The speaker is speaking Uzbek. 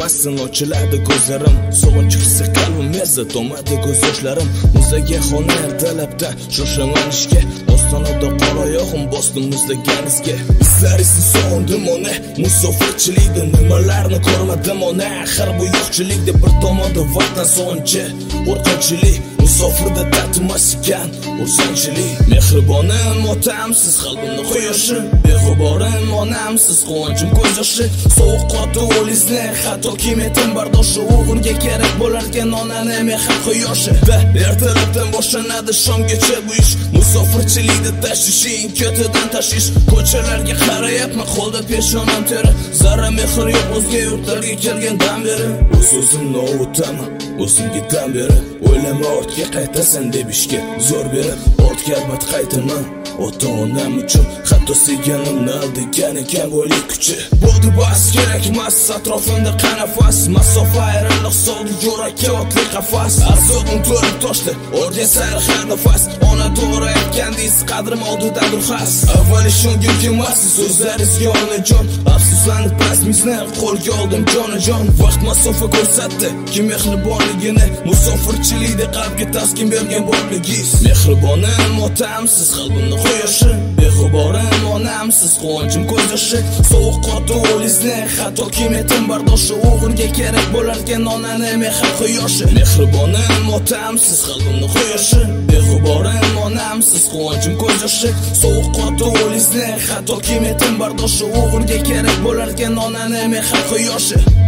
bilmassin ochiladi ko'zlarim, sog'inch hissi qalbim mezza to'madi ko'z yoshlarim. Muzaga xonar talabda shoshaman ishga, ostonada qora yo'g'im bosdim muzlagan izga. Izlaringizni sog'indim ona, musofirchilikda nimalarni ko'rmadim ona. Har bu yo'qchilikda bir tomonda vatan sog'inchi, qo'rqinchilik, musofirda tatimas ekan o'rsanchilik. Mehribonim otamsiz qalbimni quyoshi, beg'uborim onamsiz quvonchim ko'z yoshi. Sovuq qo'lingizni hatto kiymetim bardoshi, o'g'ilga kerak bo'larkan onani mehr quyoshi. Ertalabdan boshlanadi shomgacha bu ish, musofirchilikda tashvishing ko'tidan tashvish. Ko'chalarga qarayapman qo'lda peshonam teri, zarra mehr yo'q o'zga yurtlarga kelgandan beri. O'z-o'zimni ovutaman o'zimga tan berib, o'ylama ortga qaytasan deb ishga zo'r berib, ortga albatta qaytaman ota-onam uchun. Hatto sevganimni aldagan ekan bo'lik kuchi. Bo'ldi bas kerakmas atrofimda qanafas, masofa ayriliq soldi yurakka otli qafas. Azobim to'lib toshdi o'rgan sayr har nafas, ona to'g'ri aytgandingiz qadrim oldidadir xas. Avval ishongim kelmasdi so'zlaringizga onajon, afsuslanib rasmingizni qo'lga oldim jonajon. Vaqt masofa ko'rsatdi kim mehribonligini, musofirchilikda qalbga taskin bergan borligingiz. Mehribonim otamsiz qalbimni quyoshi, beg'uborim onamsiz quvonchim ko'z yoshi. Sovuq qo'lingizni hatto kiymetim bardoshi, o'g'ilga kerak bo'larkan onani mehr quyoshi. Mehribonim otamsiz qalbimni quyoshi, beg'uborim onamsiz quvonchim ko'z yoshi. Sovuq qo'lingizni hatto kiymetim bardoshi, o'g'ilga kerak bo'larkan onani mehr quyoshi.